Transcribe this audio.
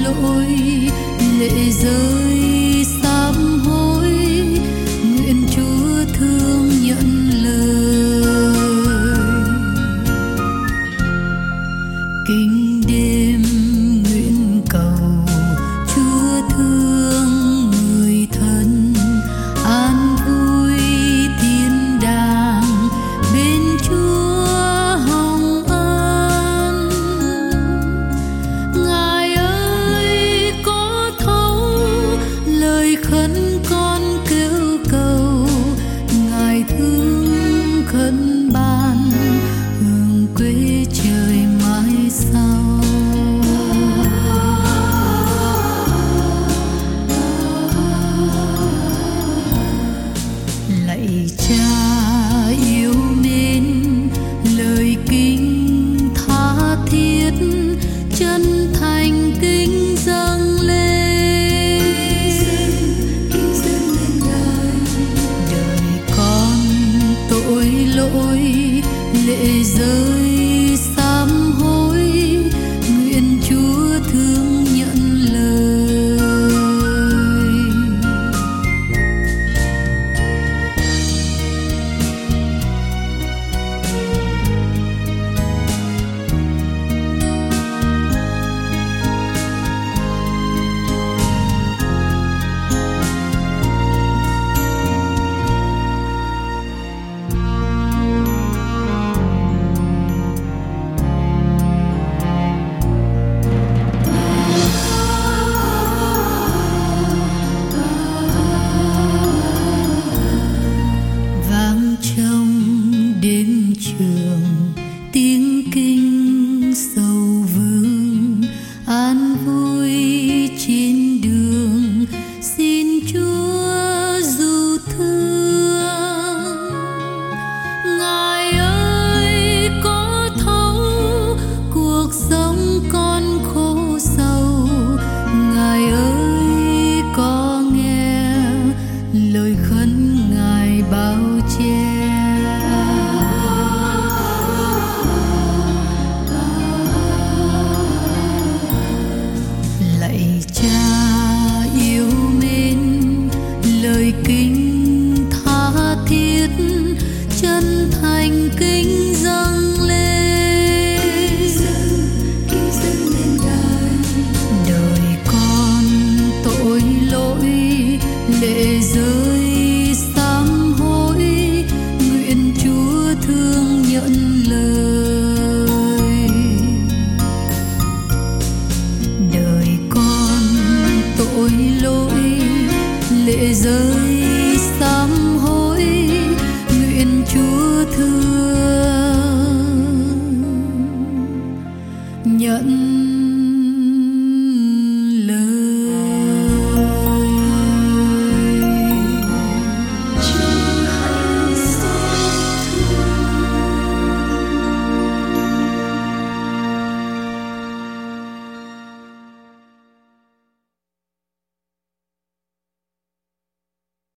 lỗi lệ rơi sám hối, nguyện Chúa thương nhận lời. Kinh đêm nguyện cầu Chúa thương người thân, an vui thiên đàng bên Chúa hồng ân. Ngài ơi có thấu lời khấn con kêu cầu, Ngài thương khấn ban hương quê trời mãi sau. Lạy Cha yêu mến, lời kính tha thiết chân thành kính dâng lên, đời con tội lỗi lệ rơi sám hối, nguyện Chúa thương nhận lời. Vang trong đêm trường tiếng kinh sầu vương, an vui trên đường xin Chúa dù thương. Ngài ơi có thấu cuộc sống con khổ sầu, Ngài ơi có nghe lời khấn Ngài bao che. Lạy Cha yêu mến, lời kính tha thiết chân thành kính